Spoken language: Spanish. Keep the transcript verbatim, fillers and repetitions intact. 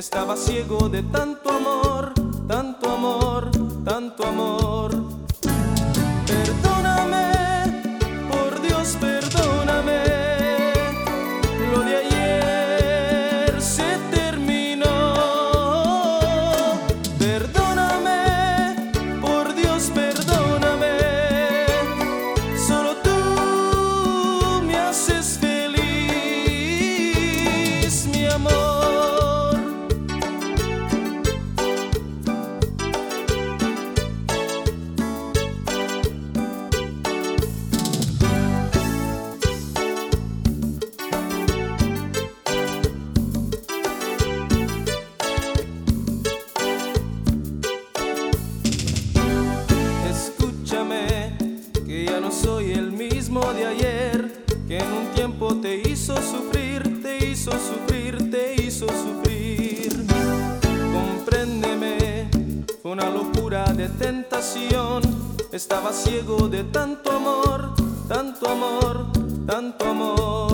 estaba ciego de tanto amor, tanto amor, tanto amor. Perdóname, por Dios, perdóname. Lo de ayer se terminó. Perdóname, por Dios, perdóname. Solo tú me haces feliz, mi amor. Que ya no soy el mismo de ayer, que en un tiempo te hizo sufrir, te hizo sufrir, te hizo sufrir. Compréndeme, fue una locura de tentación, estaba ciego de tanto amor, tanto amor, tanto amor.